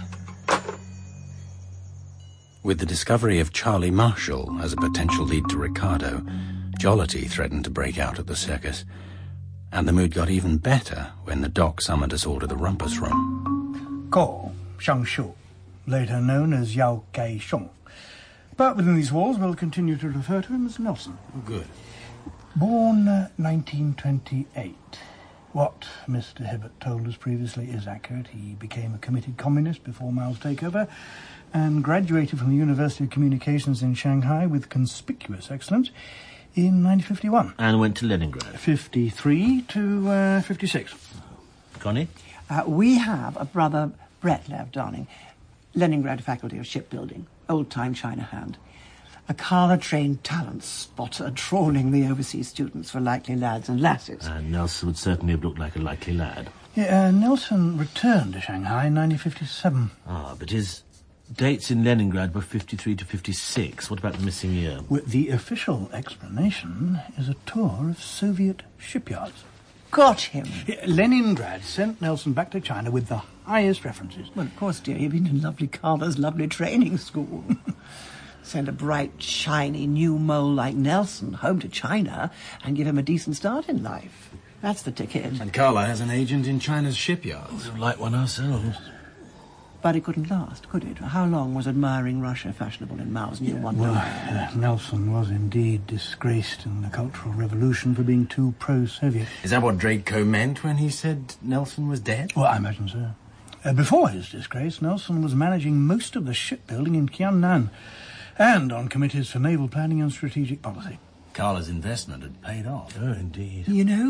With the discovery of Charlie Marshall as a potential lead to Ricardo, jollity threatened to break out at the circus. And the mood got even better when the doc summoned us all to the rumpus room. Ko Shangshu, later known as Yao Kai Shong. But within these walls, we'll continue to refer to him as Nelson. Good. Born 1928. What Mr. Hibbert told us previously is accurate. He became a committed communist before Mao's takeover and graduated from the University of Communications in Shanghai with conspicuous excellence in 1951. And went to Leningrad. 53 to 56. Connie? We have a brother, Bretlev, darling. Leningrad Faculty of Shipbuilding. Old-time China hand. A Kala-trained talent spotter trawling the overseas students for likely lads and lasses. And Nelson would certainly have looked like a likely lad. Yeah, Nelson returned to Shanghai in 1957. Ah, but his dates in Leningrad were 53 to 56. What about the missing year? Well, the official explanation is a tour of Soviet shipyards. Got him. Yeah, Leningrad sent Nelson back to China with the highest references. Well, of course, dear, he'd been in lovely Carla's lovely training school. Send a bright, shiny new mole like Nelson home to China and give him a decent start in life. That's the ticket. And Carla has an agent in China's shipyards. We'd like one ourselves. But it couldn't last, could it? How long was admiring Russia fashionable in Mao's new wonderland? Well, Nelson was indeed disgraced in the Cultural Revolution for being too pro-Soviet. Is that what Drake Coe meant when he said Nelson was dead? Well, I imagine so. Before his disgrace, Nelson was managing most of the shipbuilding in Qiannan and on committees for naval planning and strategic policy. Carla's investment had paid off. Oh, indeed. You know,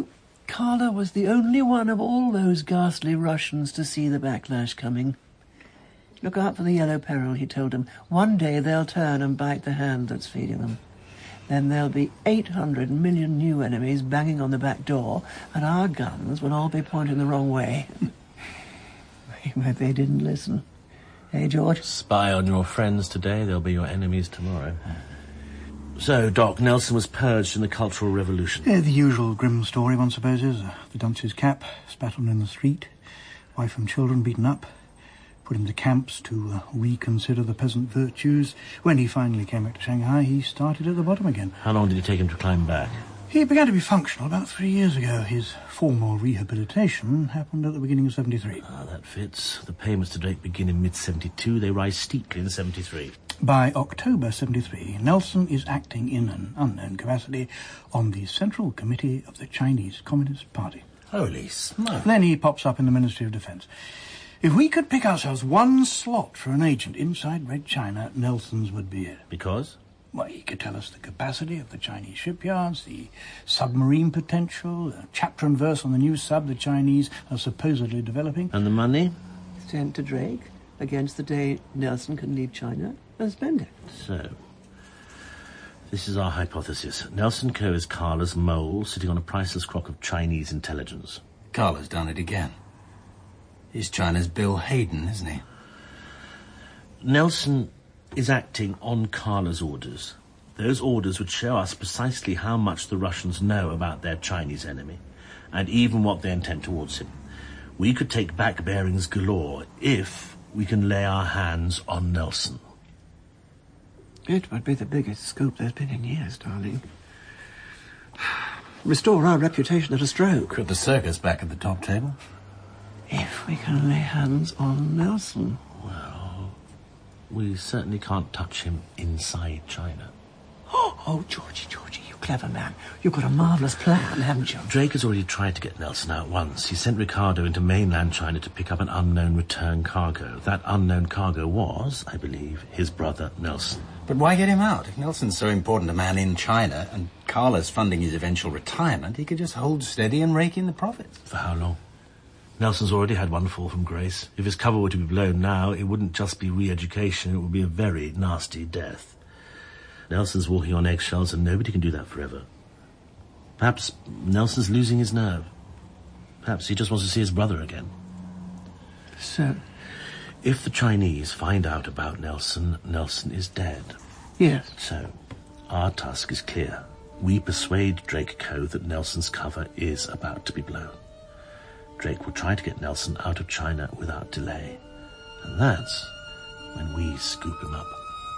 Carla was the only one of all those ghastly Russians to see the backlash coming. Look out for the yellow peril, he told them. One day they'll turn and bite the hand that's feeding them. Then there'll be 800 million new enemies banging on the back door, and our guns will all be pointing the wrong way. But they didn't listen. Hey, George? Spy on your friends today, they'll be your enemies tomorrow. So, Doc, Nelson was purged in the Cultural Revolution. Yeah, the usual grim story, one supposes. The dunce's cap, spat on in the street, wife and children beaten up, put him to camps to reconsider the peasant virtues. When he finally came back to Shanghai, he started at the bottom again. How long did it take him to climb back? He began to be functional about 3 years ago. His formal rehabilitation happened at the beginning of 73. Ah, that fits. The payments to Drake begin in mid-72. They rise steeply in 73. By October 73, Nelson is acting in an unknown capacity on the Central Committee of the Chinese Communist Party. Holy smoke. Then he pops up in the Ministry of Defence. If we could pick ourselves one slot for an agent inside Red China, Nelson's would be it. Because? Well, he could tell us the capacity of the Chinese shipyards, the submarine potential, a chapter and verse on the new sub the Chinese are supposedly developing. And the money? Sent to Drake against the day Nelson can leave China and spend it. So, this is our hypothesis. Nelson Coe is Carla's mole sitting on a priceless crock of Chinese intelligence. Carla's done it again. He's China's Bill Hayden, isn't he? Nelson is acting on Carla's orders. Those orders would show us precisely how much the Russians know about their Chinese enemy, and even what they intend towards him. We could take back bearings galore if we can lay our hands on Nelson. It would be the biggest scoop there's been in years, darling. Restore our reputation at a stroke. Put the circus back at the top table. If we can lay hands on Nelson. Well, we certainly can't touch him inside China. Oh, Georgie, you clever man. You've got a marvellous plan, haven't you? Drake has already tried to get Nelson out once. He sent Ricardo into mainland China to pick up an unknown return cargo. That unknown cargo was, I believe, his brother Nelson. But why get him out? If Nelson's so important a man in China and Carla's funding his eventual retirement, he could just hold steady and rake in the profits. For how long? Nelson's already had one fall from grace. If his cover were to be blown now, it wouldn't just be re-education, it would be a very nasty death. Nelson's walking on eggshells, and nobody can do that forever. Perhaps Nelson's losing his nerve. Perhaps he just wants to see his brother again. So, if the Chinese find out about Nelson, Nelson is dead. Yes. So, our task is clear. We persuade Drake Coe that Nelson's cover is about to be blown. Drake will try to get Nelson out of China without delay. And that's when we scoop him up.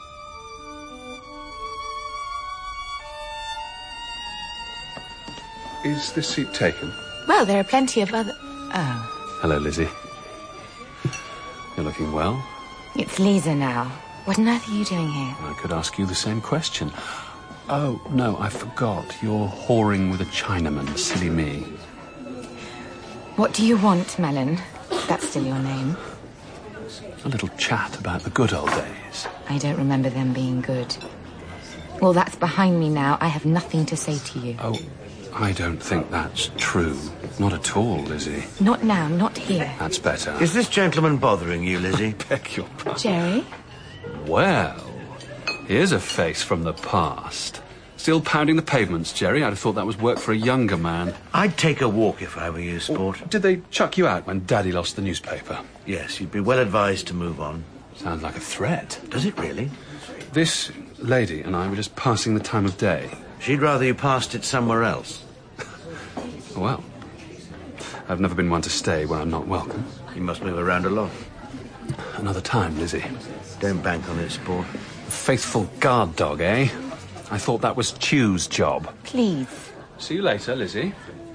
Is this seat taken? Well, there are plenty of other... Oh. Hello, Lizzie. You're looking well. It's Lisa now. What on earth are you doing here? I could ask you the same question. Oh, no, I forgot. You're whoring with a Chinaman. Silly me. What do you want, Melon? That's still your name. A little chat about the good old days. I don't remember them being good. Well, that's behind me now. I have nothing to say to you. Oh, I don't think that's true. Not at all, Lizzie. Not now, not here. That's better. Is this gentleman bothering you, Lizzie? Beg your pardon. Jerry? Well, here's a face from the past. Still pounding the pavements, Jerry? I'd have thought that was work for a younger man. I'd take a walk if I were you, Sport. Did they chuck you out when Daddy lost the newspaper? Yes, you'd be well advised to move on. Sounds like a threat. Does it really? This lady and I were just passing the time of day. She'd rather you passed it somewhere else. Well, I've never been one to stay where I'm not welcome. You must move around a lot. Another time, Lizzie. Don't bank on it, Sport. Faithful guard dog, eh? I thought that was Chew's job. Please. See you later, Lizzie.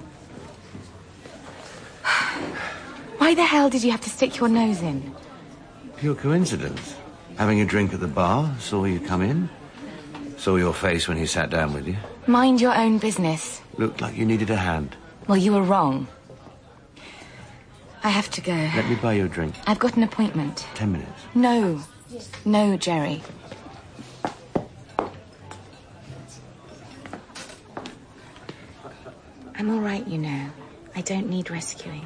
Why the hell did you have to stick your nose in? Pure coincidence. Having a drink at the bar, saw you come in. Saw your face when he sat down with you. Mind your own business. Looked like you needed a hand. Well, you were wrong. I have to go. Let me buy you a drink. I've got an appointment. 10 minutes. No. No, Jerry. I'm all right, you know. I don't need rescuing.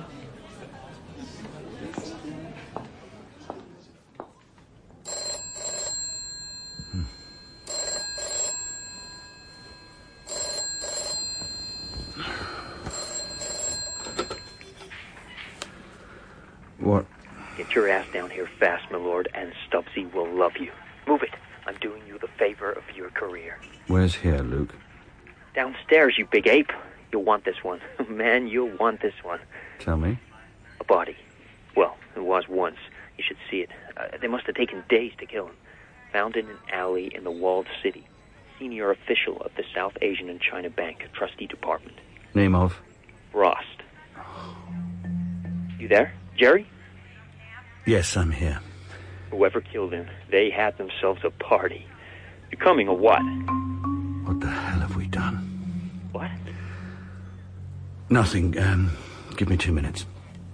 What? Get your ass down here fast, my lord, and Stubbsy will love you. Move it. I'm doing you the favor of your career. Where's here, Luke? Downstairs, you big ape. You'll want this one. Man, you'll want this one. Tell me. A body. Well, it was once. You should see it. They must have taken days to kill him. Found in an alley in the walled city. Senior official of the South Asian and China Bank, trustee department. Name of? Rost. You there, Jerry? Yes, I'm here. Whoever killed him, they had themselves a party. You're coming or what? What the hell have we done? What? Nothing. Give me 2 minutes.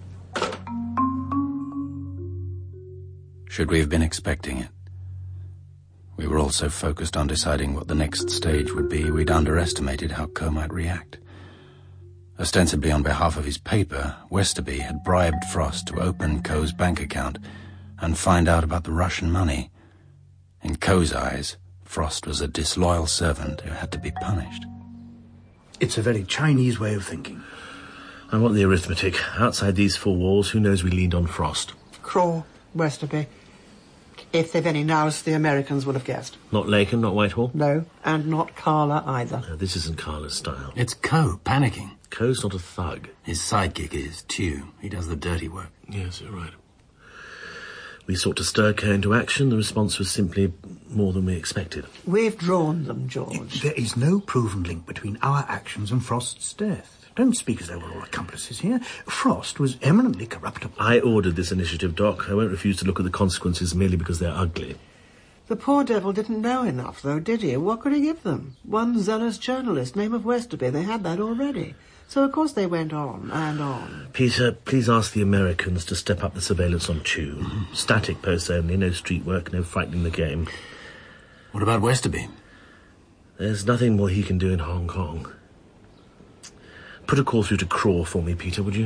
Should we have been expecting it? We were all so focused on deciding what the next stage would be, we'd underestimated how Coe might react. Ostensibly on behalf of his paper, Westerby had bribed Frost to open Coe's bank account and find out about the Russian money. In Coe's eyes, Frost was a disloyal servant who had to be punished. It's a very Chinese way of thinking. I want the arithmetic. Outside these four walls, who knows we leaned on Frost? Craw, Westerby. If they've any nous, the Americans would have guessed. Not Laken, not Whitehall? No, and not Carla either. No, this isn't Carla's style. It's Coe, panicking. Coe's not a thug. His sidekick is, Chew. He does the dirty work. Yes, you're right. We sought to stir Coe into action. The response was simply more than we expected. We've drawn them, George. There is no proven link between our actions and Frost's death. Don't speak as though we're all accomplices here. Frost was eminently corruptible. I ordered this initiative, Doc. I won't refuse to look at the consequences merely because they're ugly. The poor devil didn't know enough, though, did he? What could he give them? One zealous journalist, name of Westerby. They had that already. So, of course, they went on and on. Peter, please ask the Americans to step up the surveillance on Chew. Static posts only, no street work, no frightening the game. What about Westerby? There's nothing more he can do in Hong Kong. Put a call through to Craw for me, Peter, would you?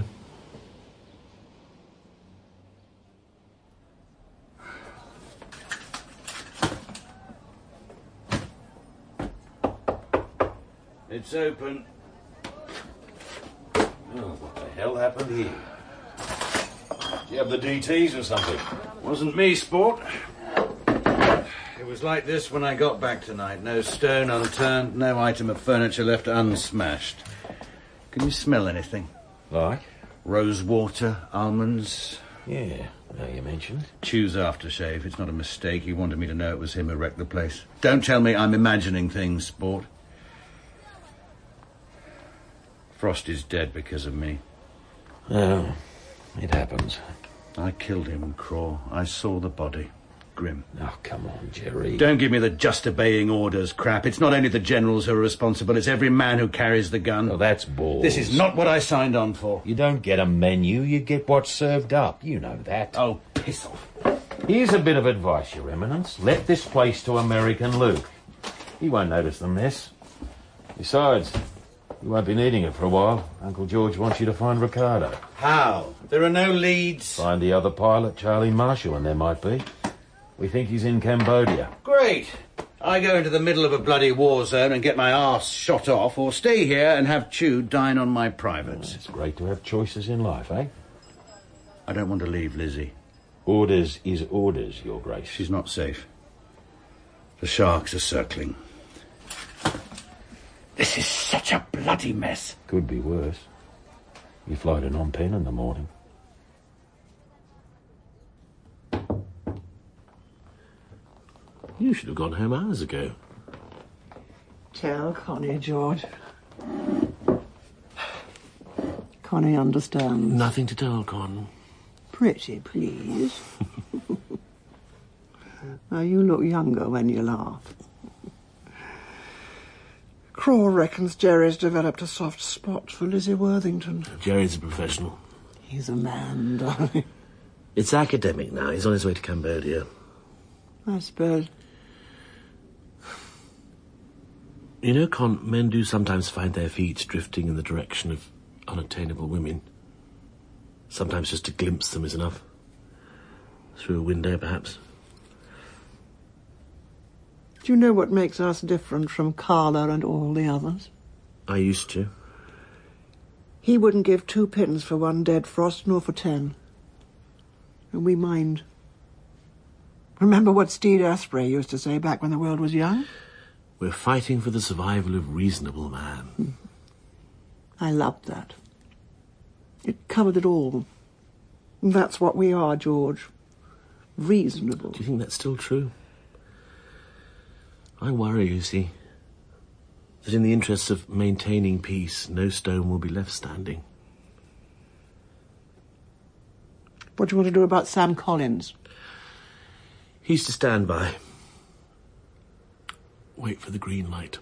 It's open. Oh, what the hell happened here? Do you have the DTs or something? Wasn't me, sport. It was like this when I got back tonight. No stone unturned, no item of furniture left unsmashed. Can you smell anything? Like? Rose water, almonds. Yeah, now you mentioned. Chew's aftershave. It's not a mistake. He wanted me to know it was him who wrecked the place. Don't tell me I'm imagining things, sport. Frost is dead because of me. Oh, it happens. I killed him, Craw. I saw the body. Grim. Oh, come on, Jerry. Don't give me the just obeying orders crap. It's not only the generals who are responsible, it's every man who carries the gun. Oh, that's balls. This is not what I signed on for. You don't get a menu, you get what's served up. You know that. Oh, piss off. Here's a bit of advice, Your Eminence. Let this place to American Luke. He won't notice the mess. Besides, you won't be needing it for a while. Uncle George wants you to find Ricardo. How? There are no leads. Find the other pilot, Charlie Marshall, and there might be. We think he's in Cambodia. Great. I go into the middle of a bloody war zone and get my arse shot off, or stay here and have Chew dine on my privates. It's great to have choices in life, eh? I don't want to leave Lizzie. Orders is orders, Your Grace. She's not safe. The sharks are circling. This is such a bloody mess. Could be worse. You fly to Phnom Penh in the morning. You should have gone home hours ago. Tell Connie, George. Connie understands. Nothing to tell, Con. Pretty please. Now, you look younger when you laugh. Craw reckons Jerry's developed a soft spot for Lizzie Worthington. Jerry's a professional. He's a man, darling. It's academic now. He's on his way to Cambodia. I suppose. You know, Con, men do sometimes find their feet drifting in the direction of unattainable women. Sometimes just to glimpse them is enough. Through a window, perhaps. Do you know what makes us different from Carla and all the others? I used to. He wouldn't give 2 pence for one dead frost, nor for 10. And we mind. Remember what Steed Asprey used to say back when the world was young? We're fighting for the survival of reasonable man. I loved that. It covered it all. And that's what we are, George. Reasonable. Do you think that's still true? I worry, you see, that in the interests of maintaining peace, no stone will be left standing. What do you want to do about Sam Collins? He's to stand by. Wait for the green light.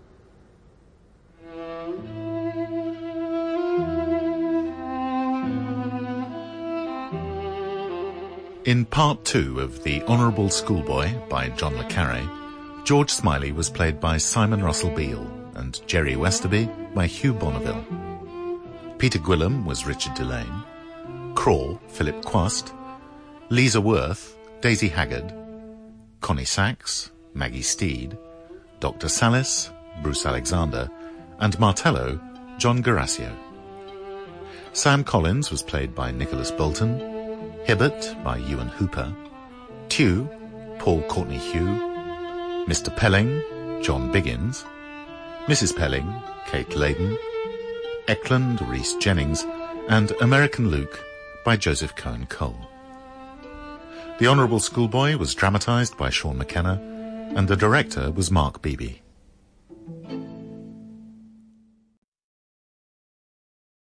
In part 2 of The Honourable Schoolboy by John le Carré, George Smiley was played by Simon Russell Beale and Jerry Westerby by Hugh Bonneville. Peter Gwilym was Richard Delane, Crawl, Philip Quast, Lisa Worth, Daisy Haggard, Connie Sachs, Maggie Steed, Dr. Salis, Bruce Alexander, and Martello, John Garasio. Sam Collins was played by Nicholas Bolton, Hibbert by Ewan Hooper, Tew, Paul Courtney Hugh, Mr. Pelling, John Biggins, Mrs. Pelling, Kate Layden, Eckland, Rhys Jennings, and American Luke by Joseph Cohen Cole. The Honourable Schoolboy was dramatised by Sean McKenna, and the director was Mark Beebe.